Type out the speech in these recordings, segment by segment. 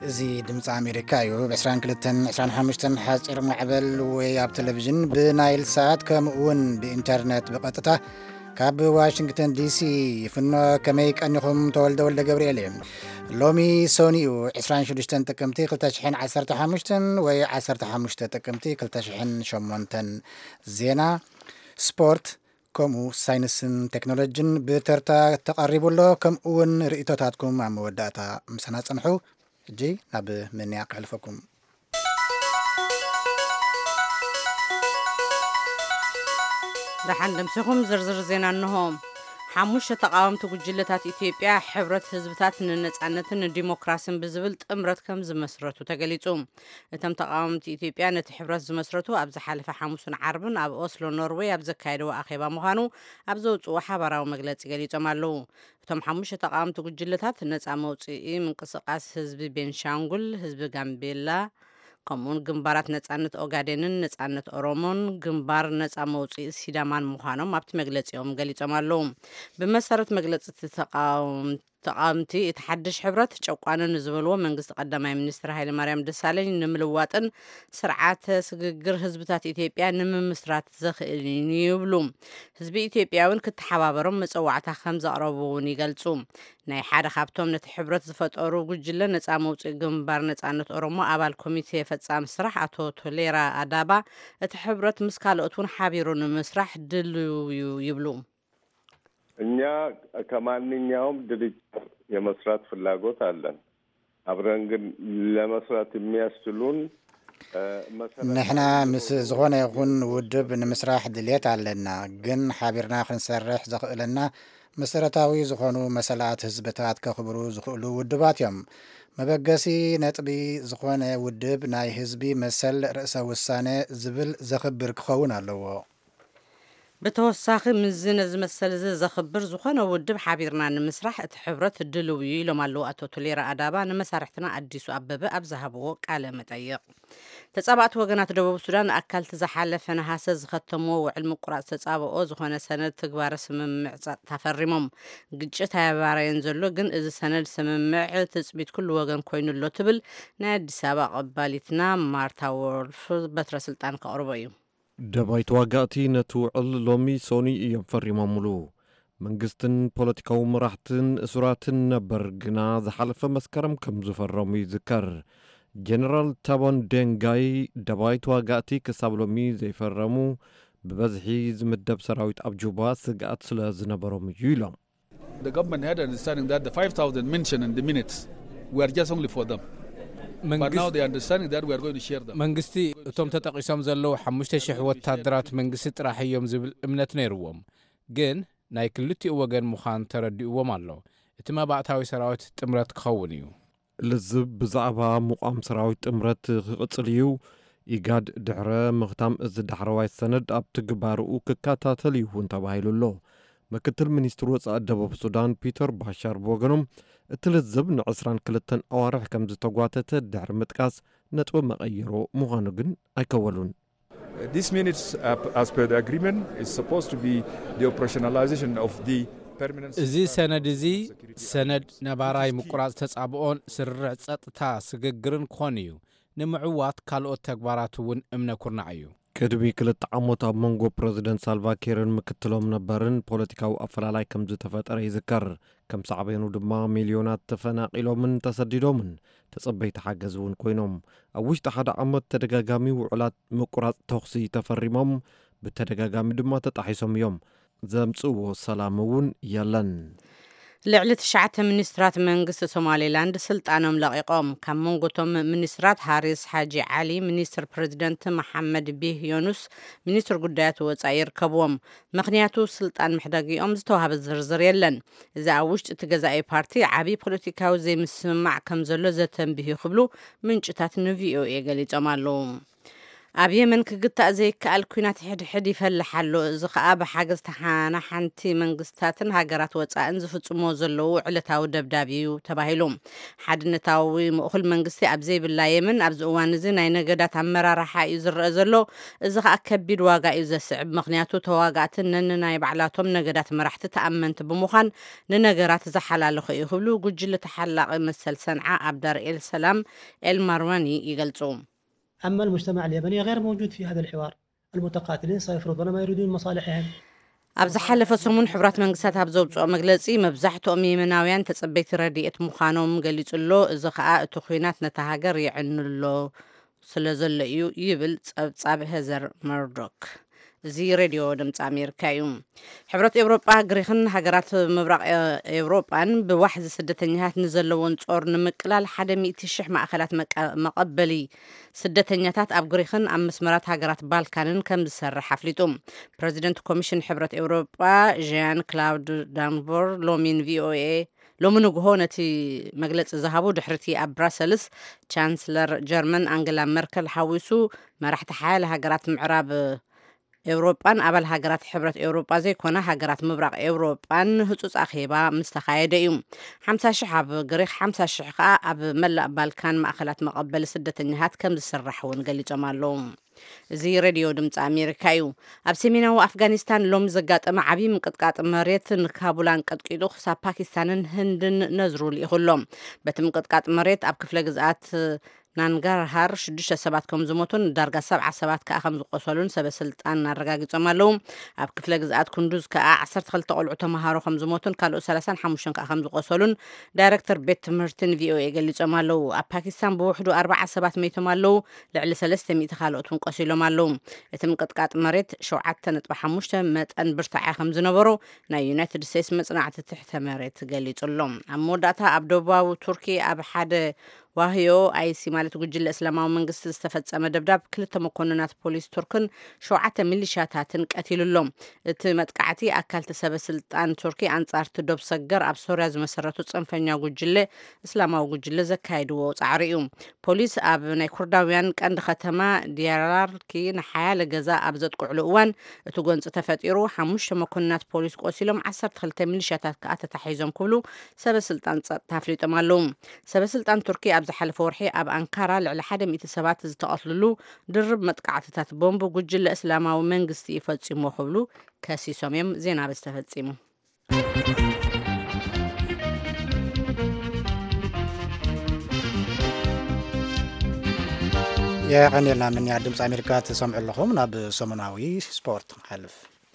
زي دمፅ أمريكا يو بعشران كلتن عشران حمشتن حاجر معبل وياب تلفزيون بنايل ساعات كمؤون بإنترنت بقطته كاب واشنطن دي سي يفنو كميك أنكم تولد ولد جبريل لومي سونيو عشران شدشتن تكمتي كلتشحن عسرت حمشتن وعسرت حمشتن تكمتي كلتشحن شمونتن زينة سبورت كمو ساينسن تكنولوجين بترتا تقرب له كم اون رئيتاتكم مع موداتا مسنا صنحو جي ناب من يقلفكم دحن دمسكم زرزر زينا انهم حموشة تقاومت وجلتات إثيوبيا حبرت حزبتات ننصعنتن ديمقراسين بزبل ጥምረት ከም ዝመስረቱ ተገሊጹ እተም ተቃወምቲ ኢትዮጵያ ነቲ ሕብረት ዝመስረቱ ኣብ ዝሓለፈ ሓሙስን ዓርብን ኣብ ኦስሎ ኖርዌይ ኣብ ዘካየደው ኣኼባ ምዃኑ ኣብ ዘውፅኡ ሓበራዊ መግለፂ ገሊጾም ኣለዉ እቶም ሓሙሽተ ተቃወምቲ ጉጅለታት ነጻ መውፅኢ ምንቅስቃስ ህዝቢ ቤንሻንጉል ህዝቢ ጋምቤላ ከምኡን ግንባራት ነጻነት ኦጋዴንን ነጻነት ኦሮሞን ግንባር ነጻ መውፅኢ ሲዳማን ምዃኖም ኣብቲ መግለፂኦም ገሊጾም ኣለዉ ብመሰረት መግለፂ ተቃውምቲ የተሓድሽ ሕብረት ጨቋንን ዝበልዎ መንግስቲ ቀዳማይ ሚኒስትር ሃይለ ማርያም ደሳለኝ ንምልዋጥን ስርዓተ ስግግር ህዝብታት ኢትዮጵያ ንምምስራት ዘኽእል ይብሉ ህዝቢ ኢትዮጵያውን ክትሓባበሮም መፀዋዕታ ከም ዘቕረቡውን ይገልጹ ናይ ሓደ ካብቶም ነቲ ሕብረት ዝፈጠሩ ጉጅለ ነጻ መውፅኢ ግንባር ነጻነት ኦሮሞ አባል ኮሚቴ ፈጻሚ ስራሕ አቶ ቶሌራ አዳባ እቲ ሕብረት ምስ ካልኦቱን ሓቢሩ ንምስራሕ ድልው ይብሉ እኛ ከማንኛውም ድርጅት የመስራት ፍላጎት አለን አብረን ግን ለመስራት የሚያስችሉን نحنا مس زغونه يكون ውድብ ንምስራሕ ድሌት ኣለና ግን ሓቢርና ክንሰርሕ ዘኽእለና መሰረታዊ ዝኾኑ መሰላት ህዝብታት ከኽብሩ ዝኽእሉ ውድባት እዮም መበገሲ ነጥቢ ዝኾነ ውድብ ናይ ህዝቢ መሰል ርእሰ ውሳነ ዝብል ዘኽብር ክኸውን ኣለዎ بتوساخ مزن زمسل زخبر زخنا ودب حبيرنا نمسرح تحبرت الدلوي لما لو أتو تليرا أدابا نمسارحتنا أديسو أبابا أبزهبو قال متأيق تتصابعت وقنات دبوب السودان أكلت زحالة فنهاسة زختمو وعلم قراءة تتصابعو زخنا سنة تقبار سممع تفرمم قجت هاي ينزلو قن إذا سنة سممع تثبيت كل وقن كوين اللوتبل نادي سابق قبالتنا مارتا وولف بتر سلطان كأربعيو دبايت واقعتي نتوعل لومي سوني ينفرمملو منجستن بوليتيكاو مراحتن اسراتن نبرقنا زحالف مسكرم كم زفرمي ذكر جنرال تابون دنگاي دبايت واقعتي كسابلومي زيفرمو ببزحي زمدب سراويت أبجوبا سقات سلاز نبرمي يلام The government had understanding that the 5,000 mentioned in the minutes were just only for them. But now they understanding that we are going to share them. መንግስቲ እቶም ተጠቂሶም ዘለው 5000 ወታደራት መንግስቲ ጥራሕ እዮም ዝብል እምነት ነይርዎም ግን ናይ ክልቲኡ ወገን ምዃን ተረዲእዎም ኣሎ እቲ መባእታዊ ሰራዊት ጥምረት ክኸውን እዩ ልዝብ ብዛዕባ ሙቃም ሰራዊት ጥምረት ክቕፅል እዩ ኢጋድ ድሕረ ምኽታም እዚ ዳሕረዋይ ሰነድ ኣብ ትግባርኡ ክከታተል ይሁን ተባሂሉሎ ምክትል ሚኒስትር ወጻኢ ደቡብ ሱዳን ፒተር ባሻር ቦገኖም እትልዝብ ንዕስራን ክልተን ኣዋርሕ ከም ዝተጓተተ ድሕሪ ምጥቃስ ነጥቢ መቐይሮ ምዃኑ ግን ኣይከወሉን This minutes as per the agreement is supposed to be the operationalization of the permanent እዚ ሰነድ እዚ ሰነድ ነባራይ ምቁራጽ ተጻብኦን ስርዕ ጸጥታ ስግግርን ክኾን እዩ ንምዕዋት ካልኦት ተግባራት እውን እምነ ኩርናዕ እዩ ቅድሚ ክልተ ዓመት ኣብ መንጎ ፕሬዝደንት ሳልቫኪርን ምክትሎም ነበርን ፖለቲካዊ ኣፈላላይ ከም ዝተፈጠረ ይዝከር ከም ሳዕቤኑ ድማ ሚልዮናት ተፈናቂሎምን ተሰዲዶምን ተጸበይቲ ሓገዝ እውን ኮይኖም ኣብ ውሽጢ ሓደ ዓመት ተደጋጋሚ ውዕላት ምቁራጽ ተኽሲ ተፈሪሞም ብተደጋጋሚ ድማ ተጣሒሶም እዮም ዘምጽእዎ ሰላም እውን የለን ልዕሊ 9 ሚኒስትራት መንግስቲ ሶማሌላንድ ስልጣኖም ለቂቆም ካብ መንጎቶም ሚኒስትራት ሃሪስ ሓጂ ዓሊ ሚኒስትር ፕሬዝደንት መሐመድ ቢህ ዮኑስ ሚኒስትር ጉዳያት ወጻኢ ይርከብዎም ምክንያቱ ስልጣን ምሕዳጊኦም ዝተዋሃበ ዝርዝር የለን እዚ ኣብ ውሽጢ እቲ ገዛኢ ፓርቲ ዓብዪ ፖለቲካዊ ዘይምስማዕ ከም ዘሎ ዘተንብዩ ክብሉ ምንጭታት ንቪኦኤ ገሊፆም ኣለዉ ኣብ የመን ክግታእ ዘይከኣል ኩናት ሕድሕድ ይፈልሕ ኣሎ። እዚ ከዓ ብሓገዝ ተሓናሓንቲ መንግስታትን ሃገራት ወፃእን ዝፍጽሞ ዘለዉ ዕለታዊ ደብዳቤ እዩ ተባሂሉ ሓድነታዊ ምእኹል መንግስቲ ኣብ ዘይብላ የመን ኣብዚ እዋን እዚ ናይ ነገዳት ኣመራርሓ እዩ ዝረአ ዘሎ። እዚ ከዓ ከቢድ ዋጋ እዩ ዘስዕብ። ምክንያቱ ተዋጋእትን ነንናይ ባዕላቶም ነገዳት መራሕቲ ተኣመንቲ ብምዃን ንነገራት ዘሓላልኹ እዩ ክብሉ ጉጅለ ተሓላቒ መሰል ሰንዓ ኣብ ዳር ኤል ሰላም ኤልማርዋኒ ይገልጹ። أما المجتمع اليمني غير موجود في هذا الحوار. المتقاتلين سيفرضون ما يريدون مصالحهم. ኣብ ዝሓለፈ ሰሙን ሕብራት መንግስታት ኣብ ዘውፅኦ መግለፂ መብዛሕትኦም የመናውያን ተጸበይቲ ረድኤት ምዃኖም ገሊጹሎ። እዚ ከዓ እቲ ኩናት ነታ ሃገር ይዕንሎ ስለ ዘሎ እዩ ይብል ጸብጻብ ሄዘር መርዶክ። እዚ ሬድዮ ድምፂ ኣሜሪካ እዩ። ሕብረት ኤውሮጳ ግሪክን ሃገራት ምብራቅ ኤውሮጳን ብዋሕዚ ስደተኛታት ንዘለዎን ጾር ንምቅላል 100,000 ማእከላት መቐበሊ ስደተኛታት ኣብ ግሪክን ኣብ መስመራት ሃገራት ባልካንን ከም ዝሰርሕ ኣፍሊጡ። ፕረዚደንት ኮሚሽን ሕብረት ኤውሮጳ ዣን ክላውድ ዳንቮር ሎሚን ቪኦኤ ሎሚ ንግሆ ነቲ መግለፂ ዝሃቡ ድሕርቲ ኣብ ብራሰልስ ቻንስለር ጀርመን ኣንገላ መርከል ሓዊሱ መራሕቲ ሓያል ሃገራት ምዕራብ ኤውሮጳን ኣባል ሃገራት ሕብረት ኤውሮጳ ዘይኮነ ሃገራት ምብራቅ ኤውሮጳን ህጹጽ ኣኼባ ምስ ተኻየደ እዩ። 50,000 ኣብ ግሪክ 50,000 ከዓ ኣብ መላእ ባልካን ማእከላት መቐበሊ ስደተኛታት ከም ዝስራሕ እውን ገሊጾም ኣለዉ። እዚ ሬድዮ ድምፂ ኣሜሪካ እዩ። ኣብ ሰሜናዊ ኣፍጋኒስታን ሎሚ ዘጋጠመ ዓብዪ ምቅጥቃጥ መሬት ንካቡላን ቀጥቂጡ ክሳብ ፓኪስታንን ህንድን ነዝሩ ልኢኹሎም። በቲ ምቅጥቃጥ መሬት ኣብ ክፍለ ግዝኣት ናንጋርሃር 6 ሰባት ከም ዝሞቱን ዳርጋ 7 ሰባት ከዓ ከም ዝቆሰሉን ሰበስልጣን ኣረጋጊጾም ኣለዉ። ኣብ ክፍለ ግዝኣት ኩንዱዝ ከዓ 12 ቆልዑ ተምሃሮ ከም ዝሞቱን ካልኦት 35 ከዓ ከም ዝቆሰሉን ዳይሬክተር ቤት ትምህርትን ቪኦኤ ገሊጾም ኣለዉ። ኣብ ፓኪስታን ብውሕዱ 40 ሰባት ሞይቶም ኣለዉ። ልዕሊ 300 ካልኦት እውን ቆሲሎም ኣለዉ። እቲ ምቅጥቃጥ መሬት 7.5 መጠን ብርታዕ ከም ዝነበሮ ናይ ዩናይትድ ስቴትስ መጽናዕቲ ትሕተ መሬት ገሊጹሎም። ኣብ መወዳእታ ኣብ ደቡባዊ ቱርኪ ኣብ ሓደ ዋህዮ አይሲ ማለት ጉጅለ እስላማዊ መንግስቲ ዝተፈጸመ ደብዳብ 2 መኮንናት ፖሊስ ቱርክን 7 ሚሊሻታትን ቀቲሉሎም። እቲ መጥቃዕቲ ኣካል ሰበስልጣን ቱርኪ ኣንጻርቲ ዶብ ሰገር ኣብ ሶርያ ዝመሰረቱ ጽንፈኛ ጉጅለ እስላማዊ ጉጅለ ዘካይድዎ ጻዕሪ እዩ። ፖሊስ ኣብ ናይ ኩርዳውያን ቀንዲ ከተማ ዲያርባክር ንሓያለ ገዛ ኣብ ዘጥቅዕሉ እዋን እቲ ጎንፂ ተፈጢሩ 5 መኮንናት ፖሊስ ቆሲሎም 12 ሚሊሻታት ከዓ ተታሒዞም ክብሉ ሰበስልጣን ጸጥታ ኣፍሊጦም ኣለዉ። ሰበስልጣን ቱርኪ ኣብ ዝሓለፈ ወርሒ ኣብ ኣንካራ ልዕሊ 100 ሰባት ዝተቐትልሉ ድርብ መጥቃዕትታት ቦምብ ጉጅለ እስላማዊ መንግስቲ ይፈጽሞ ክብሉ ከሲሶም እዮም። ዜና በስተፈጺሙ የቀኔልና ምን ያ ድምፅ ኣሜሪካ ትሰምዑ ኣለኹም። ናብ ሰሙናዊ ስፖርት ሓልፍ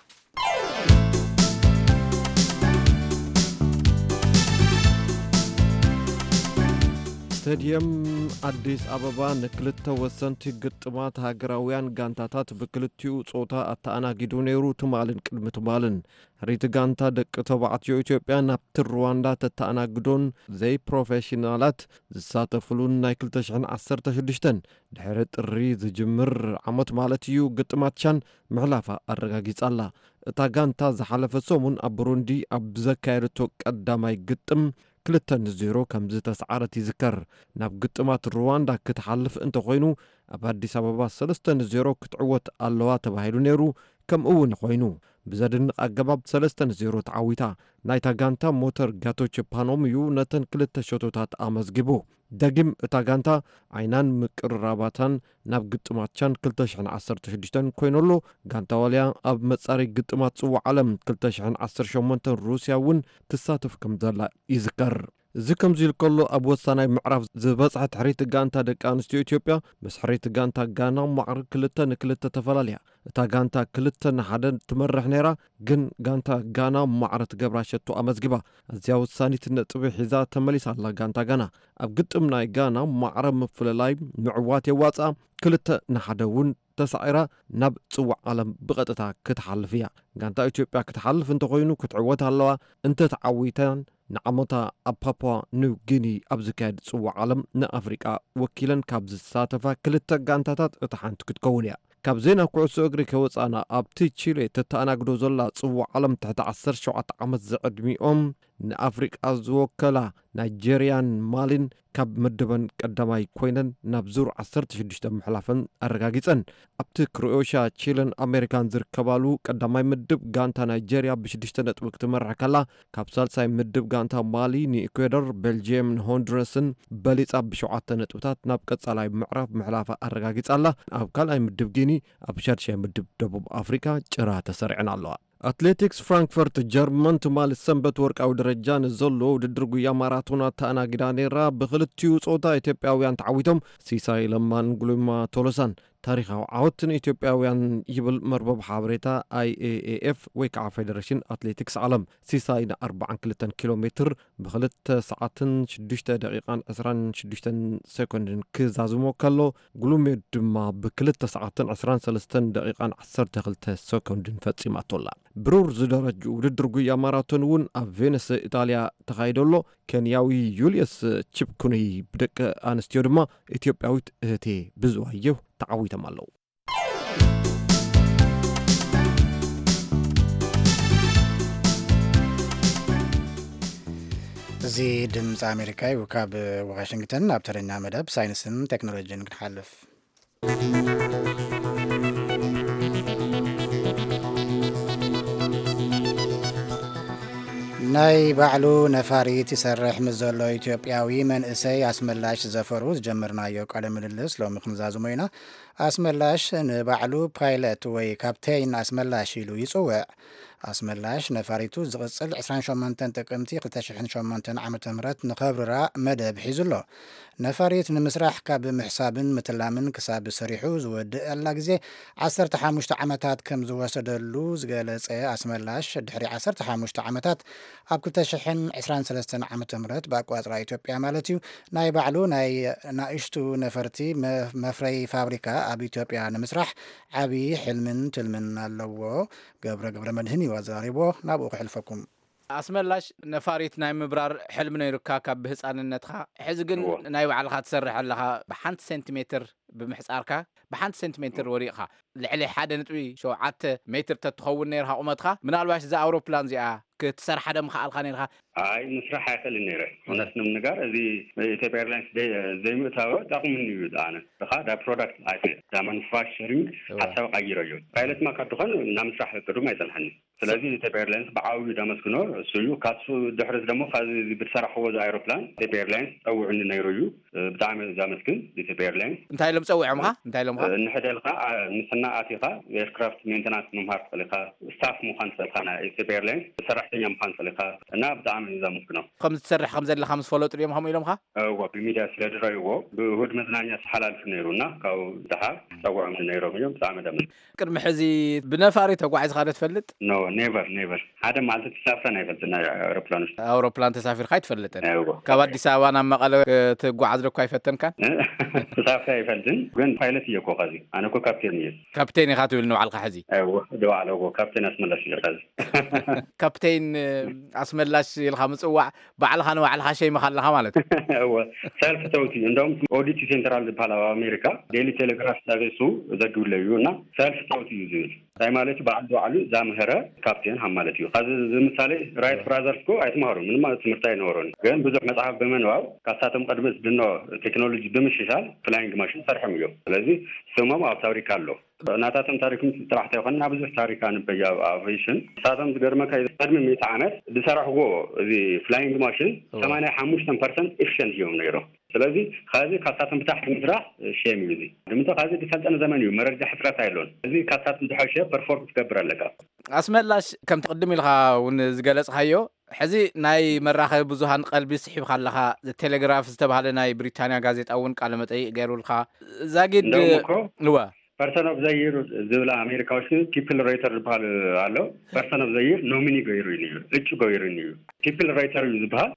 ስታዲየም አዲስ አበባ ንክልተ ወሰንቲ ግጥማት ሃገራውያን ጋንታታት ብክልቲኡ ጾታ ኣተኣናጊዱ ነይሩ። ትማልን ቅድሚ ትማልን ሪት ጋንታ ደቂ ተባዕትዮ ኢትዮጵያ ናብቲ ሩዋንዳ ተተኣናግዶን ዘይ ፕሮፌሽናላት ዝሳተፍሉን ናይ 2016 ድሕሪ ጥሪ ዝጅምር ዓመት ማለት እዩ ግጥማት ቻን ምሕላፋ ኣረጋጊጻላ። እታ ጋንታ ዝሓለፈ ሰሙን ኣብ ብሩንዲ ኣብ ዘካየደቶ ቀዳማይ ግጥም 2-0 ከም ዝተሰዓረት ይዝከር። ናብ ግጥማት ሩዋንዳ ክትሓልፍ እንተ ኮይኑ ኣብ አዲስ አበባ 3-0 ክትዕወት ኣለዋ ተባሂሉ ነይሩ። ከም እውን ኮይኑ ብዘድንቕ ኣገባብ 3-0 ተዓዊታ። ናይታ ጋንታ ሞተር ጋቶች ፓኖም እዩ ነተን 2 ሸቶታት ኣመዝጊቡ። ደጊም እታ ጋንታ ዓይናን ምቅርራባታን ናብ ግጥማት ቻን 2016 ኮይነሎ ጋንታ ዋልያ ኣብ መጻሪ ግጥማት ጽዋዕ ዓለም 2018 ሩስያ እውን ትሳተፍ ከም ዘላ ይዝከር። እዚ ከምዚ ኢልከሎ ኣብ ወሳናይ ምዕራፍ ዝበጽሐት ሕሪት ጋንታ ደቂ ኣንስትዮ ኢትዮጵያ ምስ ሕሪት ጋንታ ጋና ማዕር 2-2 ተፈላለያ። እታ ጋንታ 2-1 ትመርሕ ነይራ፣ ግን ጋንታ ጋና ማዕር ትገብራ ሸቶ ኣመዝጊባ እዚያ ውሳኒት ነጥቢ ሒዛ ተመሊሳ ኣላ ጋንታ ጋና። ኣብ ግጥም ናይ ጋና ማዕረ ምፍልላይ ምዕዋት የዋጻ 2-1 እውን ተሳዒራ ናብ ጽዋዕ ዓለም ብቐጥታ ክትሓልፍ እያ። ጋንታ ኢትዮጵያ ክትሓልፍ እንተኮይኑ ክትዕወት ኣለዋ። እንተ ተዓዊተን ንዓመታ ኣብ ፓፑዋ ኒው ጊኒ ኣብ ዝካየድ ጽዋዕ ዓለም ንኣፍሪቃ ወኪለን ካብ ዝሳተፋ 2 ጋንታታት እታ ሓንቲ ክትከውን እያ። ካብ ዜና ኩዕሶ እግሪ ከወፃና ኣብቲ ቺሌ ተተኣናግዶ ዘላ ጽዋዕ ዓለም ትሕቲ 17 ዓመት ዘዕድሚኦም ንኣፍሪቃ ዝወከላ ናይጀርያን ማሊን ካብ ምድበን ቀዳማይ ኮይነን ናብ ዙር 16 ምሕላፈን ኣረጋጊፀን ኣብቲ ክሮኤሽያ ቺለን ኣሜሪካን ዝርከባሉ ቀዳማይ ምድብ ጋንታ ናይጀርያ ብ6 ነጥቢ ክትመርሕ ከላ ካብ ሳልሳይ ምድብ ጋንታ ማሊ ንኢኳዶር ቤልጅየም ሆንዱረስን በሊጻ ብ7 ነጥብታት ናብ ቀጻላይ ምዕራፍ ምሕላፋ ኣረጋጊጻላ ኣብ ካልኣይ ምድብ ጊኒ ኣብ ሻድሻይ ምድብ ደቡብ ኣፍሪካ ጭራ ተሰሪዐን ኣለዋ አትሌቲክስ ፍራንክፈርት ጀርመን ትማል ሰንበት ወርቃዊ ደረጃ ንዘሎ ውድድር ጉያ ማራቶናት ተኣናጊዳ ነይራ ብክልቲኡ ጾታ ኢትዮጵያውያን ተዓዊቶም ሲሳይ ለማን ጉሉማ ቶሎሳን ታሪኻዊ ዓወትን ኢትዮጵያውያን ይብል መርበብ ሓበሬታ IAAF ወይ ከዓ ፌደሬሽን አትሌቲክስ ዓለም ሲሳይ ን42 ኪሎ ሜትር ብ2 ሰዓትን 6 ደቂቃን 26 ሰኮንድን ክዛዝሞ ከሎ ጉሉሜ ድማ ብ2 ሰዓትን 23 ደቂቃን 12 ሰኮንድን ፈጺማቶላ ብሩር ዝደረጁ ውድድር ጉያ ማራቶን እውን ኣብ ቬኒስ ኢጣልያ ተኻይደሎ ኬንያዊ ዩልየስ ቺፕኩኒ ብደቂ ኣንስትዮ ድማ ኢትዮጵያዊት እህቴ ብዙዋየሁ تعويتم الله زي دمز أمريكاي وكاب واشنطن أبترنا مدب ساينسن تكنولوجيا نحلف ናይ ባዕሉ ነፋሪት ይሰርሕ ምዘሎ ኢትዮጵያዊ መንእሰይ ኣስመላሽ ዘፈሩት ጀመርናዮ ቃለ ምልልስ ሎሚ ክንዛዝሞ ኢና ኣስመላሽ ንባዕሉ ፓይለት ወይ ካፕቴን ኣስመላሽ ኢሉ ይጽውዕ ኣስመላሽ ነፋሪቱ ዝቕጽል 28 ጥቅምቲ 2008 ዓመተ ምህረት ንኸብርራ መደብ ሒዙሎ ነፋሪት ንምስራሕ ካብ ምሕሳብን ምትላምን ክሳብ ሰሪሑ ዝወድእ ግዜ 15 ዓመታት ከም ዝወሰደሉ ዝገለጸ ኣስመላሽ ድሕሪ 15 ዓመታት ኣብ 2023 ዓመተ ምህረት ብኣቋጽራ ኢትዮጵያ ማለት እዩ ናይ ባዕሉ ናይ ናእሽቱ ነፈርቲ መፍረይ ፋብሪካ ኣብ ኢትዮጵያ ንምስራሕ ዓብይ ሕልምን ትልምን ኣለዎ ገብረ መድህን ይወዛሪቦ ናብኡ ክሕልፈኩም ኣስመላሽ ነፋሪት ናይ ምብራር ሕልም ነይሩካ ካብ ብህፃንነትካ ሕዚ ግን ናይ ባዕልካ ትሰርሕ ኣለካ ብ1 ሴንቲሜትር ብምሕፃርካ ብ1 ሴንቲሜትር ወሪቕካ ልዕሊ 1.7 ሜትር ተትኸውን ነይርካ ቁመትካ ምናልባሽ እዛ ኣውሮፕላን እዚኣ ክትሰርሓ ደም ከኣልካ ነይርካ ኣይ ምስራሕ ኣይክእልን ነይረ እውነት ንምንጋር እዚ ኢትዮጵያ ኤርላይንስ ዘይምእታወ ጠቕሙኒ እዩ ዳነ ድኻ ዳ ፕሮዳክት ኣይተ ዳ ማኑፋክቸሪንግ ሓሳብ ቀይሮ እዩ ፓይለት ማ ካድኾን ናብ ምስራሕ ቅድም ኣይፀንሐኒ ስለዚ ኢትዮጵያ ኤርላይንስ ብዓብዩ ዳመስግኖ እሱ እዩ ካሱ ድሕሪ ደሞ ካዚ ብትሰርሕዎ ዚ ኣውሮፕላን ኢትዮጵያ ኤርላይንስ ፀውዕኒ ነይሩ እዩ ብጣዕሚ ዳመስግን ኢትዮጵያ ኤርላይንስ እንታይ ሎም ፀውዖምካ እንታይ ሎምካ ንሕደልካ ምስና ኣቲኻ ኤርክራፍት ሜንተናንስ ምምሃር ትኽእልካ ስታፍ ምዃን ትኽእልካ ናይ ኢትዮጵያ ኤርላይንስ ሰራሕተኛ ምዃን ትኽእልካ እና ብጣዕሚ ዳመስግኖ ከም ዝሰርሕ ከም ዘለካ ምስ ፈለጡ ድዮም ከምኡ ኢሎምካ ብሚድያ ስለድረይዎ ብእሁድ መዝናኛ ዝሓላልፍ ነይሩና ካብ ድሓ ፀውዖም ነይሮም እዮም ብጣዕሚ ዳመስግን ቅድሚ ሕዚ ብነፋሪ ተጓዒዝካ ዶ ትፈልጥ ኖ ኔቨር ሓደ ማለት ተሳፍረን ኣይፈልጥና ኣውሮፕላን ተሳፊርካ ኣይትፈልጥን ካብ አዲስ አበባ ናብ መቐለ ትጓዓዝ ዶ ኣይፈተንካን ተሳፍረ ኣይፈልጥን ግን ፓይለት እየ ኮ ኸዚ ኣነ ኮ ካፕቴን እየ ካፕቴን ኢኻ ትብል ንባዕልካ ሕዚ ደዋዕለዎ ካፕቴን ኣስመላሽ እየ ኸዚ ካፕቴን ኣስመላሽ ኢልካ ምፅዋዕ ባዕልካ ንባዕልካ ሸይምካ ኣለካ ማለት እዩ ሰልፍ ተውቲ እንደውም ኦዲት ሴንትራል ዝበሃል ኣብ ኣሜሪካ ዴይሊ ቴሌግራፍ ሰርቪሱ ዘግብለዩ እና ሰልፍ ተውቲ እዩ ዝብል እንታይ ማለት በዓል ባዕሉ ዛምሄረ ካፕቴን ሃ ማለት እዩ ካዚ ምሳሌ ራይት ብራዘርስ ኮ ኣይትምሃሩ ምንም ትምህርቲ ኣይነበሮን ግን ብዙሕ መጽሓፍ ብምንባብ ካሳቶም ቀድሚ ዝድኖ ቴክኖሎጂ ብምሽሻል ፍላይንግ ማሽን ሰርሖም እዮም ስለዚ ስሞም ኣብ ታሪክ ኣሎ ናታቶም ታሪክም ጥራሕታ ይኾን ናብ ብዙሕ ታሪክ አንበያ አቪዬሽን ሳቶም ዝገርመካ ቀድሚ 100 ዓመት ዝሰርሕዎ እዚ ፍላይንግ ማሽን 85% ኤፊሽንት እዮም ነይሮም ስለዚ ካዚ ካሳቶም ብታሕቲ ምስራሕ ሸም እዩ እዚ ድምቶ ካዚ ተሰልጠነ ዘመን እዩ መረጃ ሕትረት ኣይሎን እዚ ካሳቶም ዝሐሸ ፐርፎርም ትገብር ኣለካ ኣስመላሽ ከም ተቀድም ኢልካ ውን ዝገለጽካዮ ሕዚ ናይ መራኸቢ ብዙሃን ቀልቢ ስሒብካ ኣለካ ቴሌግራፍ ዝተባሃለ ናይ ብሪታንያ ጋዜጣ ውን ቃለ መጠይቅ ገይሩልካ ዛጊድ ንዋ person of the year ዝብላ አሜሪካዎች ፒፕል ራይተር ዝበሃል ኣሎ person of the year ኖሚኒ ገይሩ እዩ እጩ ገይሩ እዩ ፒፕል ራይተር ዝበሃል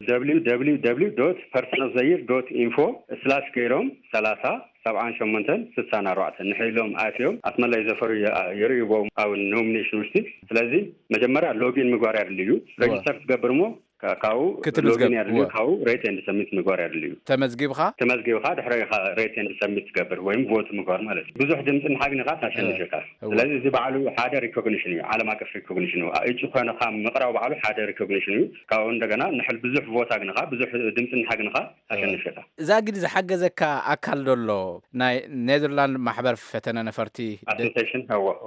www.personoftheyear.info/ገይሮም 30 7864 ንሕሎም ኣትዮም ኣስመላይ ዘፈሩ የርዩቦም ኣብ ኖሚኔሽን ውሽጢ ስለዚ መጀመሪያ ሎጊን ምግባር ያድልዩ ሬጅስተር ትገብርሞ ካው ሎጊን ያድልዩ ካው ሬት ኤንድ ሰሚት ምግባር ያድልዩ ተመዝጊብኻ ድሕሪኻ ሬት ኤንድ ሰሚት ትገብር ወይም ቮት ምግባር ማለት እዩ ብዙሕ ድምፅን ሓግንኻ ታሸንፈካ ስለዚ እዚ በዓሉ ሓደ ሪኮግኒሽን እዩ ዓለም አቀፍ ሪኮግኒሽን እዩ እጩ ኮይንካ ምቕራብ በዓሉ ሓደ ሪኮግኒሽን እዩ ካው እንደገና ንሕል ብዙሕ ቮት ኣግንኻ ብዙሕ ድምፅን ሓግንኻ ታሸንፈካ እዛ ግዲ ዝሓገዘካ ኣካል ደሎ ናይ ኔዘርላንድ ማሕበር ፈተነ ነፈርቲ አሶሲዬሽን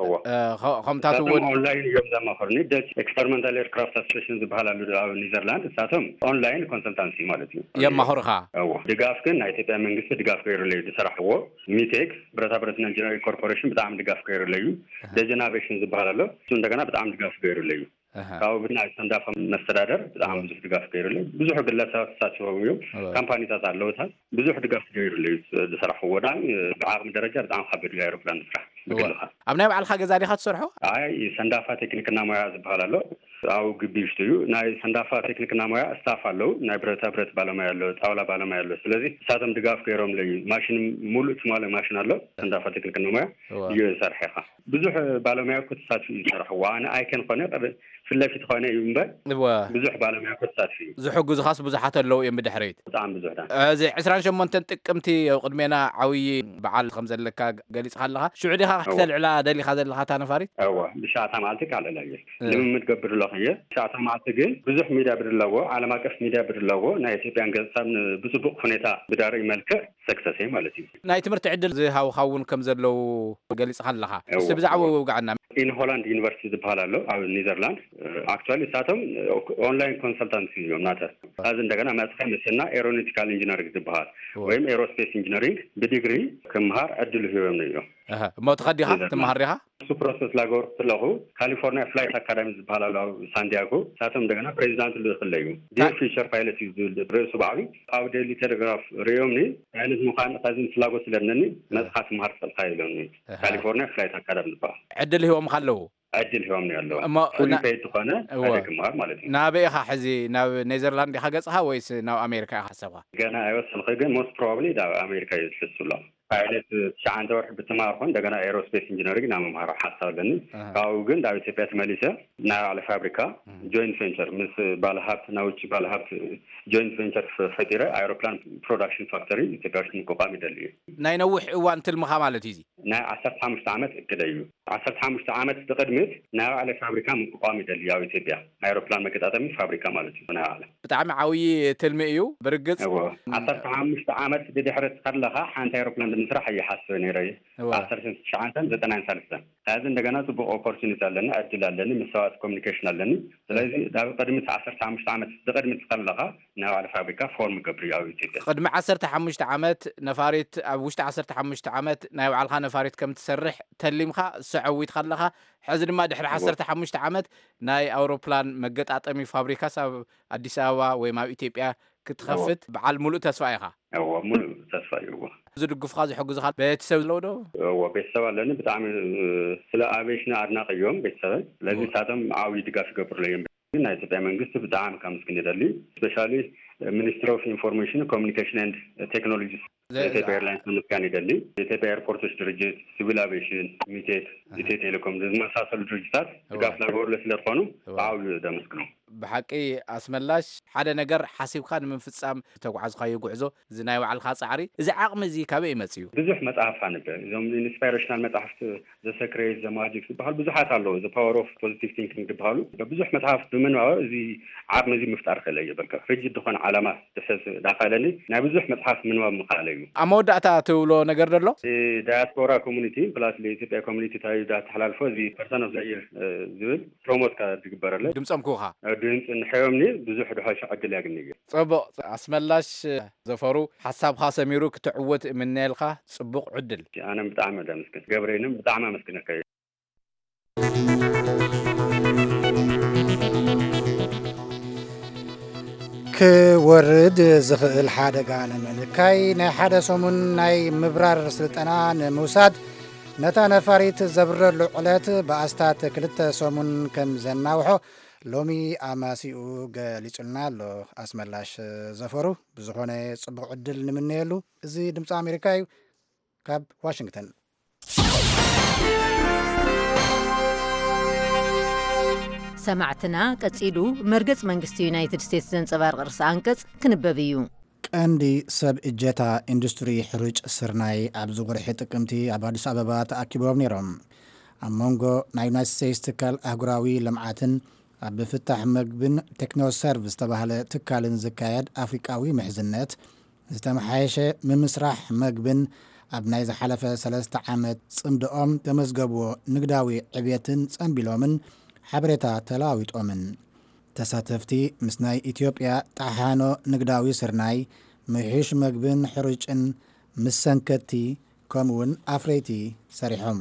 ከምታት እውን ኦንላይን እዮም ዘማኽሩኒ ደች ኤክስፐሪመንታል ኤርክራፍት አሶሲዬሽን ዝበሃላሉ ኣብ ኒዘርላንድ እሳቶም ኦንላይን ኮንሰልታንሲ ማለት እዩ የማኽሩኻ ድጋፍ ግን ናይ ኢትዮጵያ መንግስቲ ድጋፍ ገይሩለዩ ዝሰራሕዎ ሚቴክ ብረታ ብረትና ኢንጂነሪንግ ኮርፖሬሽን ብጣዕሚ ድጋፍ ገይሩለዩ ደጀናቬሽን ዝበሃል ኣሎ እሱ እንደገና ብጣዕሚ ድጋፍ ገይሩለዩ ካው ብናይ ሰንዳፋ መስተዳደር በጣም ብዙሕ ድጋፍ ገይሩለዩ ብዙሕ ግለሰባት ተሳትፈው እዮም ካምፓኒታት ኣለውታ ብዙሕ ድጋፍ ገይሩለዩ ዝሰራሕዎ ዳን ብዓቕሚ ደረጃ በጣም ከበድ እዩ ኣይሮፕላን ስራሕ ብግልኻ ኣብ ናይ ባዕልካ ገዛ ዲኻ ትሰርሖ ኣይ ሰንዳፋ ቴክኒክና ሞያ ዝበሃል ኣሎ ኣብ ግቢ ውሽጢ እዩ ናይ ሰንዳፋ ቴክኒክና ሞያ ስታፍ ኣለው ናይ ብረታ ብረት ባለሙያ ኣሎ ጣውላ ባለሙያ ኣሎ ስለዚ እሳቶም ድጋፍ ገይሮም ለዩ ማሽን ሙሉእ ትማለ ማሽን ኣሎ ሰንዳፋ ቴክኒክና ሞያ እዩ ዝሰርሐኻ ብዙሕ ባለሙያ ክትሳትፍ እዩ ዝሰርሕዎ ኣነ ኣይከን ኮነ ፍለፊት ኮነ እዩ እምበር ብዙሕ ባለሙያ ክትሳትፍ እዩ ዝሕግዙኻስ ብዙሓት ኣለው እዮም ብድሕሪት ብጣዕሚ ብዙሕ ዳ እዚ 28 ጥቅምቲ ኣብ ቅድሜና ዓብዪ በዓል ከም ዘለካ ገሊፅካ ኣለኻ ሽዑ ዲኻ ክትልዕላ ደሊኻ ዘለኻ እታ ነፋሪት ብሻዕታ መዓልቲ ካልዕላ እየ ልምምድ ገብር ኣለኹ እየ ሻዕታ መዓልቲ ግን ብዙሕ ሚድያ ብድለዎ ዓለም አቀፍ ሚድያ ብድለዎ ናይ ኢትዮጵያን ገጽታን ብፅቡቅ ሁኔታ ብዳርይ መልክዕ ሰክሰስ እየ ማለት እዩ ናይ ትምህርቲ ዕድል ዝሃውካ እውን ከም ዘለው ገሊፅካ ኣለኻ እስቲ ብዛዕባ ውግዓና ኢን ሆላንድ ዩኒቨርሲቲ ዝበሃል ኣሎ ኣብ ኒዘርላንድ አክቹዋሊ እሳቶም ኦንላይን ኮንሰልታንሲ እዮም ናተ እዚ እንደገና መፅኸ ምስና ኤሮኖቲካል ኢንጂነሪንግ ዝበሃል ወይም ኤሮስፔስ ኢንጂነሪንግ ብዲግሪ ክምሃር ዕድል ሂቦም እዮም እሞ ተኸዲኻ ትመሃር ዲኻ እሱ ፕሮሰስ ላገበርኩ ከለኹ ካሊፎርኒያ ፍላይት አካዳሚ ዝበሃል ኣሎ ኣብ ሳንዲያጎ እሳቶም እንደገና ፕሬዚዳንት ልኽለ እዩ ዲር ፊቸር ፓይለት እዩ ዝብል ርእሱ ባዕሉ ኣብ ዴይሊ ቴሌግራፍ ርዮምኒ ፓይለት ምዃን ካዚን ፍላጎት ስለነኒ መፅኻ ትምሃር ትኽእልካ ኢሎምኒ ካሊፎርኒያ ፍላይት አካዳሚ ዝበሃል ዕድል ሂቦም ካለዉ ዕድል ሂቦም ኣለዉ ፍሉይ ፔድ ዝኾነ ክምሃር ማለት እዩ ናበይ ኢኻ ሕዚ ናብ ኔዘርላንድ ኢኻ ገፅኻ ወይስ ናብ ኣሜሪካ ኢኻ ሓሰብካ ገና ኣይወሰንኺ ግን ሞስት ፕሮባብሊ ናብ ኣሜሪካ እዩ ዝሕሱ ኣሎ ፓይለት 9 ወርሒ ብትምሃር ኮን እንደገና ኤሮስፔስ ኢንጂነሪንግ ናብ ምምሃር ሓሳብ ኣለኒ ካብኡ ግን ናብ ኢትዮጵያ ተመሊሰ ናይ ባዕለ ፋብሪካ ጆይንት ቬንቸር ምስ ባለሃብት ናይ ውጭ ባለሃብት ጆይንት ቬንቸር ፈጢረ ኣይሮፕላን ፕሮዳክሽን ፋክተሪ ኢትዮጵያ ውሽጢ ምቋቋም ይደሊ እዩ ናይ ነዊሕ እዋን ትልምኻ ማለት እዩ ናይ 15 ዓመት እቅደ እዩ 15 ዓመት ብቅድሚት ናይ ባዕለ ፋብሪካ ምቋቋም ይደሊ ኣብ ኢትዮጵያ ኣይሮፕላን መገጣጠሚ ፋብሪካ ማለት እዩ ናይ ባዕለ ብጣዕሚ ዓብዪ ትልሚ እዩ ብርግፅ 15 ዓመት ብድሕረት ከለኻ ሓንቲ ኣይሮፕላን ምስራሕ እየሓስበ ነይረ 1993 هذا እንደገና ጽቡቕ ኦፖርቹኒቲ ኣለኒ ዕድል ኣለኒ ምሳዋት ኮሙኒኬሽን ኣለኒ ስለዚ ዳብ ቅድሚት 15 ዓመት ብቅድሚት ከለኻ ናይ ባዕለ ፋብሪካ ፎርም ገብር ኣብ ኢትዮጵያ ቅድሚ 15 ዓመት ነፋሪት ኣብ ውሽጢ 15 ዓመት ናይ ባዕልኻ ነፋሪት ከም ትሰርሕ ተሊምካ ሰዓዊት ከለኻ ሕዚ ድማ ድሕሪ 15 ዓመት ናይ ኣውሮፕላን መገጣጠሚ ፋብሪካ ኣብ ኣዲስ አበባ ወይ ኣብ ኢትዮጵያ ክትኸፍት በዓል ሙሉእ ተስፋ ኢኻ ሙሉእ ተስፋ እዩ ዝድግፍካ ዝሕግዙካ ቤተሰብ ኣለዎ ዶ ቤተሰብ ኣለኒ ብጣዕሚ ስለ ኣቪዬሽን ኣድናቂ እዮም ቤተሰብ ስለዚ ሳቶም ዓብዪ ድጋፍ ይገብሩለ እዮም ናይ ኢትዮጵያ መንግስቲ ብጣዕሚ ካብ ምስግን ይደሊ ስፔሻሊ ሚኒስትሪ ኦፍ ኢንፎርሜሽን ኮሙኒኬሽን ኤንድ ቴክኖሎጂ ኢትዮጵያ ኤርላይንስ ምስጋና ይደሊ ኢትዮጵያ ኤርፖርቶች ድርጅት ሲቪል አቪዬሽን ሚቴክ ኢትዮ ቴሌኮም ዝመሳሰሉ ድርጅታት ድጋፍ ላገበሩለ ስለዝኾኑ ብዓብዪ ደመስግኖም ብሓቂ ኣስመላሽ ሓደ ነገር ሓሲብካ ንምፍፃም ተጓዓዝካዮ ጉዕዞ እዚ ናይ ባዕልካ ፃዕሪ እዚ ዓቕሚ እዚ ካበይ ይመፅ እዩ ብዙሕ መፅሓፍ ኣንበ እዞም ኢንስፓይሬሽናል መፅሓፍቲ ዘ ሰክሬት ዘ ማጂክ ዝበሃሉ ብዙሓት ኣለዉ ዘ ፓወር ኦፍ ፖዚቲቭ ቲንኪንግ ዝበሃሉ ብዙሕ መፅሓፍ ብምንባብ እዚ ዓቕሚ እዚ ምፍጣር ክእለ እየ በቃ ፍጅድ ዝኾነ ዓላማ ተሰስ ዳኸለኒ ናይ ብዙሕ መፅሓፍ ምንባብ ምኽኣለ እዩ ኣብ መወዳእታ ትብሎ ነገር ደሎ ዳያስፖራ ኮሚኒቲ ፕላስ ለኢትዮጵያ ኮሚኒቲ ታዩ ዳተሓላልፎ እዚ ፐርሰን ኦፍ ዘ ኢየር ዝብል ፕሮሞት ካ ዝግበረለ ድምፆም ክውኻ ድምፂ ንሕዮምኒ ብዙሕ ድሓሽ ዕድል ያግኒ እዩ ፅቡቕ ኣስመላሽ ዘፈሩ ሓሳብካ ሰሚሩ ክትዕወት እምነልካ ፅቡቕ ዕድል ኣነ ብጣዕሚ ደመስግን ገብረይንም ብጣዕሚ ኣመስግነካ እዩ ክወርድ ዝኽእል ሓደጋ ንምልካይ ናይ ሓደ ሰሙን ናይ ምብራር ስልጠና ንምውሳድ ነታ ነፋሪት ዘብረሉ ዕለት ብኣስታት 2 ሰሙን ከም ዘናውሖ ሎሚ ኣማሲኡ ገሊጹልና ኣሎ ኣስመላሽ ዘፈሩ ብዝኾነ ጽቡቕ ዕድል ንምንየሉ እዚ ድምፂ ኣሜሪካ እዩ ካብ ዋሽንግተን ሰማዕትና ቀጺሉ መርገጽ መንግስቲ ዩናይትድ ስቴትስ ዘንጸባርቕ ርእሰ አንቀጽ ክንበብ እዩ። ቀንዲ ሰብ እጀታ ኢንዱስትሪ ሕሩጭ ስርናይ ኣብ ዝጉርሒ ጥቅምቲ ኣብ አዲስ አበባ ተኣኪቦም ነይሮም። ኣብ መንጎ ናይ ዩናይትድ ስቴትስ ትካል ኣህጉራዊ ልምዓትን ኣብ ፍታሕ መግብን ቴክኖሰርቭ ዝተባህለ ትካልን ዝካየድ ኣፍሪቃዊ ምሕዝነት ዝተመሓየሸ ምምስራሕ መግብን ኣብ ናይ ዝሓለፈ 3 ዓመት ጽምድኦም ተመዝገብዎ ንግዳዊ ዕብየትን ጸንቢሎምን ሓበሬታ ተለዋዊጦምን ተሳተፍቲ ምስ ናይ ኢትዮጵያ ጣሓኖ ንግዳዊ ስርናይ ምሕሽ መግብን ሕሩጭን ምስ ሰንከቲ ከምውን ኣፍረይቲ ሰሪሖም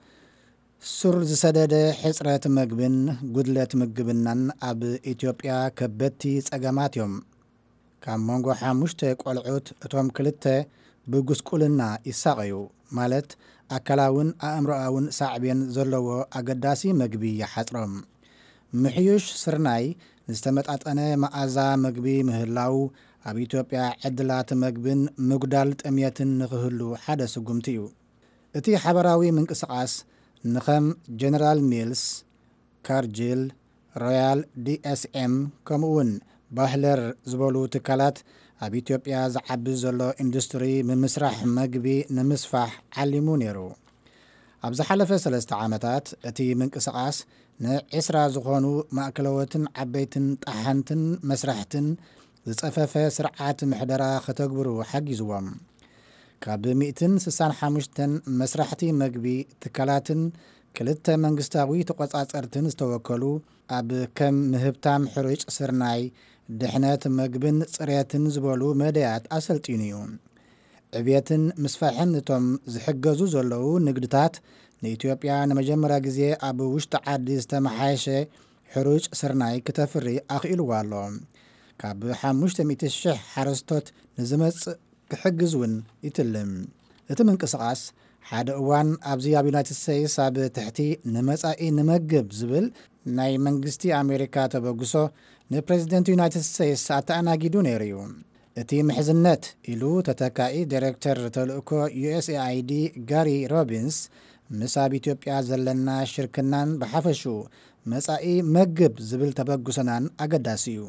ሱር ዝሰደደ ሕፅረት መግብን ጉድለት ምግብናን ኣብ ኢትዮጵያ ከበድቲ ጸገማት እዮም። ካብ መንጎ 5 ቆልዑት እቶም 2 ብጉስቁልና ይሳቀዩ ማለት ኣካላውን ኣእምሮኣውን ሳዕብን ዘለዎ ኣገዳሲ መግቢ ይሓጽሮም። ምሕዩሽ ስርናይ ንዝተመጣጠነ መኣዛ መግቢ ምህላው ኣብ ኢትዮጵያ ዕድላት መግብን ምጉዳል ጥምየትን ንኽህሉ ሓደ ስጉምቲ እዩ። እቲ ሓበራዊ ምንቅስቓስ ንኸም ጀነራል ሚልስ፣ ካርጅል፣ ሮያል ዲኤስኤም ከምኡውን ባህለር ዝበሉ ትካላት ኣብ ኢትዮጵያ ዝዓቢ ዘሎ ኢንዱስትሪ ምምስራሕ መግቢ ንምስፋሕ ዓሊሙ ነይሩ። ኣብ ዝሓለፈ 3 ዓመታት እቲ ምንቅስቓስ ን20 ዝኾኑ ማእከለዎትን ዓበይትን ጣሓንትን መስራሕትን ዝጸፈፈ ስርዓት ምሕደራ ከተግብሩ ሓጊዝዎም። ካብ 165 መስራሕቲ መግቢ ትካላትን 2 መንግስታዊ ተቆጻጸርትን ዝተወከሉ ኣብ ከም ምህብታም ሕሩጭ ስርናይ ድሕነት መግብን ጽሬትን ዝበሉ መደያት ኣሰልጢኑ እዩ። ዕብየትን ምስፋሕን እቶም ዝሕገዙ ዘለዉ ንግድታት ንኢትዮጵያ ንመጀመርያ ግዜ ኣብ ውሽጢ ዓዲ ዝተመሓየሸ ሕሩጭ ስርናይ ክተፍሪ ኣኽኢልዋ ኣሎ። ካብ 500,000 ሓረስቶት ንዝመጽእ ክሕግዝ እውን ይትልም። እቲ ምንቅስቓስ ሓደ እዋን ኣብዚ ኣብ ዩናይትድ ስቴትስ ኣብ ትሕቲ ንመጻኢ ንመግብ ዝብል ናይ መንግስቲ ኣሜሪካ ተበግሶ ንፕሬዚደንት ዩናይትድ ስቴትስ ኣተኣናጊዱ ነይሩ እዩ። እቲ ምሕዝነት ኢሉ ተተካኢ ዲሬክተር ተልእኮ USAID ጋሪ ሮቢንስ ምስ ኣብ ኢትዮጵያ ዘለና ሽርክናን ብሓፈሹ መጻኢ መግብ ዝብል ተበግሶናን ኣገዳሲ እዩ።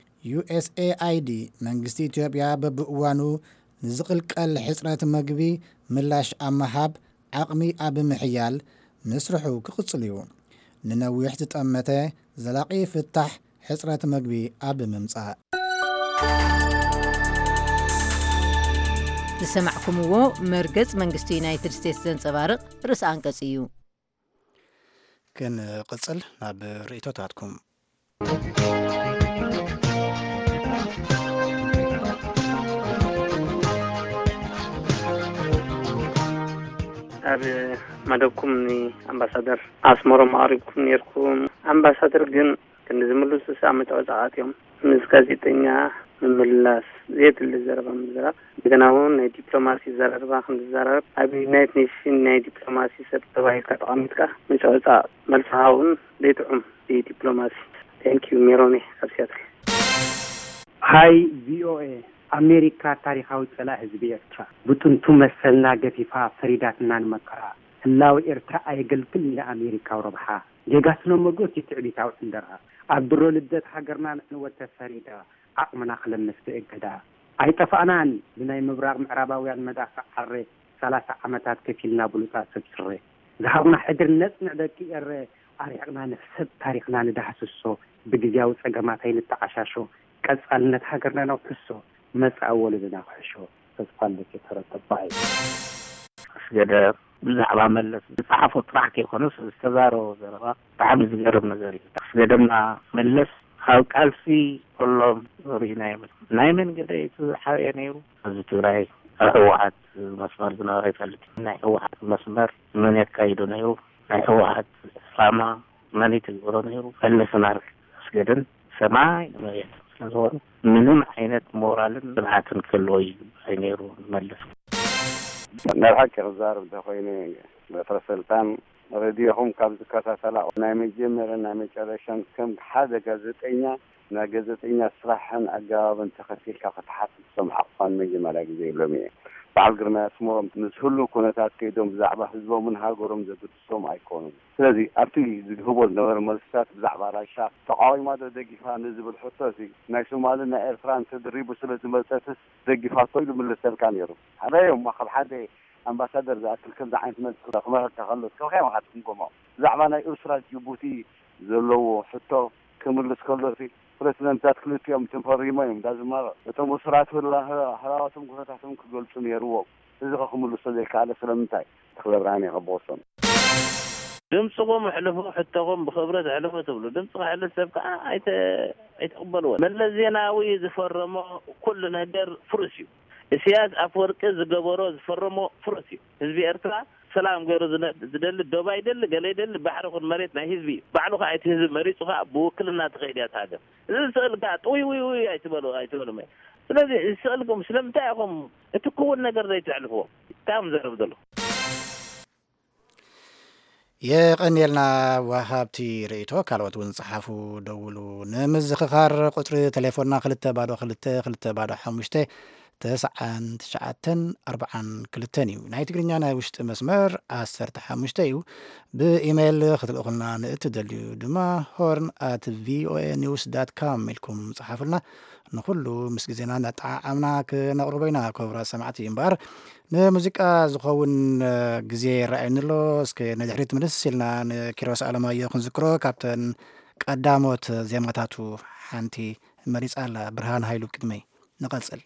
USAID መንግስቲ ኢትዮጵያ በብእዋኑ ንዝቕልቀል ሕፅረት መግቢ ምላሽ ኣብ ምሃብ ዓቕሚ ኣብ ምሕያል ምስርሑ ክቕጽል እዩ። ንነዊሕ ዝጠመተ ዘላቒ ፍታሕ ሕፅረት መግቢ ኣብ ምምጻእ ዝሰማዕኩምዎ መርገጽ መንግስቲ ዩናይትድ ስቴትስ ዘንጸባርቕ ርእሰ አንቀጽ እዩ። ክንቅጽል ናብ ርእቶታትኩም ኣብ መደብኩም ኣምባሳደር ኣስመሮም ኣቅሪብኩም ነርኩም። ኣምባሳደር ግን ክንዝምልሱ መጫወጫት እዮም ምስ ጋዜጠኛ ምምላስ ዘየድሊ ዘረባ ምዝራብ እንደገና እውን ናይ ዲፕሎማሲ ዘረባ ክንዛረብ ኣብ ዩናይትድ ኔሽን ናይ ዲፕሎማሲ ሰብ ተባሂልካ ተቐሚጥካ መጫወጫ መልስሃውን ዘይጥዑም ዲፕሎማሲ ቴንኪዩ ሜሮኒ ካብ ሲያትል። ሃይ ቪኦኤ ኣሜሪካ ታሪኻዊ ጸላእ ህዝቢ ኤርትራ ብጥንቱ መሰልና ገፊፋ ፈሪዳትና ንመከራ ህላዊ ኤርትራ ኣየገልግል ንኣሜሪካዊ ረብሓ ጀጋስኖ መጎት ይትዕቢታዊ እንደራ ኣብ ድሮ ልደት ሃገርና ንወተ ፈሪዳ ዓቕምና ክለምስ ብእገዳ ኣይጠፋእናን ብናይ ምብራቕ ምዕራባውያን መዳፋዕ ዓሬ 30 ዓመታት ከፊልና ብሉፃት ሰብስሬ ዝሃብና ሕድር ነጽንዕ ደቂ ኤረ ኣሪዕና ነፍሰብ ታሪኽና ንዳሕስሶ ብግዜያዊ ጸገማት ኣይንተዓሻሾ ቀጻልነት ሃገርና ነውሕሶ መጻእ ወለድና ክሕሾ ተስፋለት የተረተባይ ስገደ ብዛዕባ መለስ ዝፀሓፎ ጥራሕ ከይኮነስ ዝተዛረቦ ዘረባ ብጣዕሚ ዝገርም ነገር እዩ። ስገደምና መለስ ካብ ቃልሲ ኩሎም ሪና ናይ መንገዲ ዝሓበየ ነይሩ ኣብዚ ትግራይ ኣብ ህወሓት መስመር ዝነበረ ይፈልጥ ናይ ህወሓት መስመር መን የካይዶ ነይሩ ናይ ህወሓት ዕላማ መን ይትግብሮ ነይሩ መለስና ስገደን ሰማይ መሬት ስለዝኾኑ ምንም ዓይነት ሞራልን ብልሓትን ክህልዎ ኣይነይሩ መለስ ንርሓቅ ክዛረብ እንተኮይነ በትረ ስልጣን ሬድዮኹም ካብ ዝከታተላ ናይ መጀመርያ ናይ መጨረሻን ከም ሓደ ጋዜጠኛ ናይ ጋዜጠኛ ስራሕን ኣገባብን ተኸቲልካ ክትሓስብ ሰምዓ እኳን መጀመርያ ግዜ የሎም እየ በዓል ግርማ ስሞም ንዝህሉ ኩነታት ከይዶም ብዛዕባ ህዝቦምን ሃገሮም ዘግድሶም ኣይኮኑን ስለዚ ኣብቲ ዝህቦ ዝነበረ መልስታት ብዛዕባ ራሻ ተቃዊማ ደጊፋ ንዝብል ሕቶ እዚ ናይ ሶማልን ናይ ኤርትራን ተድሪቡ ስለ ዝመፀትስ ደጊፋ ኮይሉ ምልሰልካ ነይሩ ሓደዮም ካብ ሓደ ኣምባሳደር ዝኣክል ከምዚ ዓይነት መልሲ ክመረካ ከሎ ከልካ ማኻት ክንጎሞ ብዛዕባ ናይ ኤርትራ ጅቡቲ ዘለዎ ሕቶ ክምልስ ከሎ ፕሬዚደንታት ክልቲኦም ተፈሪሞም እዮም ዳዝማረ እቶም እስራት ህራዋቶም ኩነታቶም ክገልጹ ነይርዎም እዚ ክምልሶ ዘይከኣለ ስለምንታይ ተክለብርሃን ይኸበሶም ድምፅኩም ሕልፉ ሕቶኩም ብክብረት ሕልፉ ትብሉ ድምፂ ሕልፍ ሰብ ከዓ ኣይተቕበልዎን መለስ ዜናዊ ዝፈረሞ ኩሉ ነገር ፍሩስ እዩ ኢሳያስ አፈወርቂ ዝገበሮ ዝፈረሞ ፍሩስ እዩ ህዝቢ ኤርትራ ሰላም ገይሩ ዝደሊ ዶባ ይደሊ ገለ ይደሊ ባሕሪ ኩን መሬት ናይ ህዝቢ ባዕሉ ከዓ እቲ ህዝቢ መሪፁ ከዓ ብውክልና ትኸይድ እያ ትሃገር እዚ ስእልካ ጥውይ ውይ ኣይትበሉ ስለዚ ስእልኩም ስለምንታይ ኢኹም እቲ ክውን ነገር ዘይትሕልፍዎ ታም ዘረብ ዘሎ የቀኒልና ዋሃብቲ ርእቶ ካልኦት እውን ፀሓፉ ደውሉ ንምዝኽኻር ቁፅሪ ቴሌፎንና 222 994 እዩ ናይ ትግርኛ ናይ ውሽጢ መስመር 15 እዩ ብኢሜይል ክትልእኹልና ንእትደልዩ ድማ horn@voanews.com ኢልኩም ፀሓፉልና ንኩሉ ምስ ግዜና እናጠዓዓምና ክነቕርቦ ኢና ክቡራ ሰማዕቲ እምበር ንሙዚቃ ዝኸውን ግዜ ይረአየንሎ እስኪ ንድሕሪት ምልስ ኢልና ንኪሮስ ኣለማዮ ክንዝክሮ ካብተን ቀዳሞት ዜማታቱ ሓንቲ መሪፃ ኣላ ብርሃን ሃይሉ ቅድመይ ንቐፅል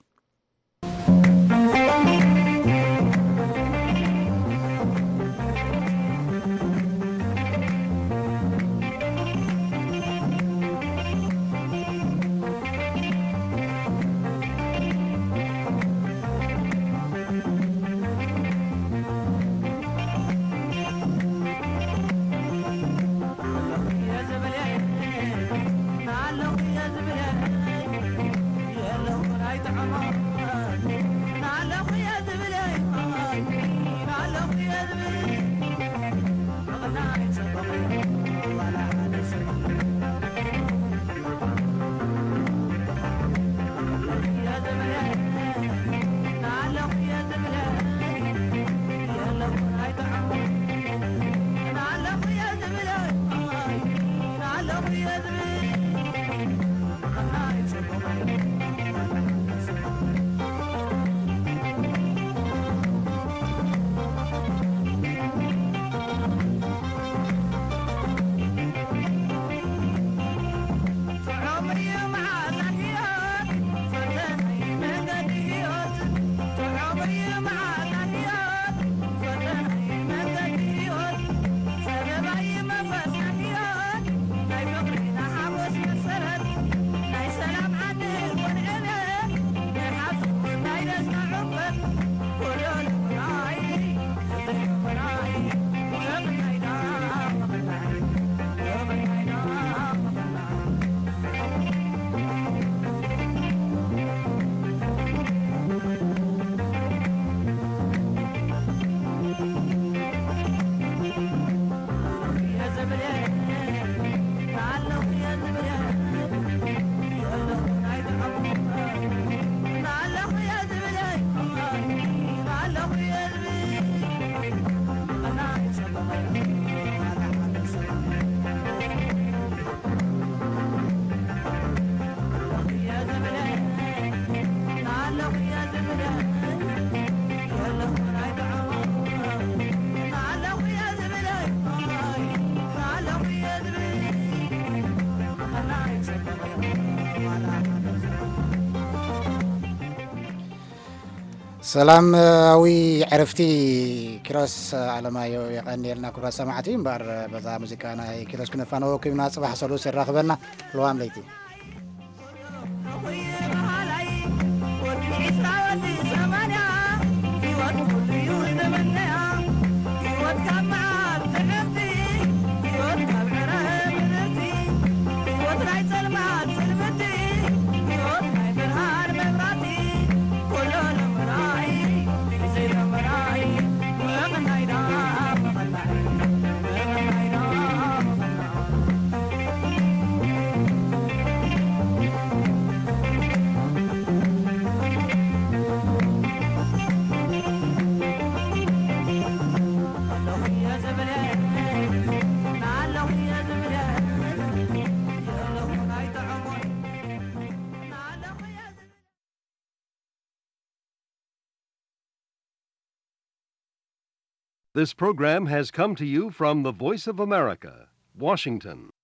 ሰላማዊ ዕረፍቲ ኪሮስ ኣለማዮ የቀኒልና ክቡራት ሰማዕቲ እምበር በዛ ሙዚቃ ናይ ኪሮስ ክነፋነዎ ኮይና ፅባሕ ሰሉስ ይራኸበና ለዋም ለይቲ Thank you. This program has come to you from the Voice of America, Washington.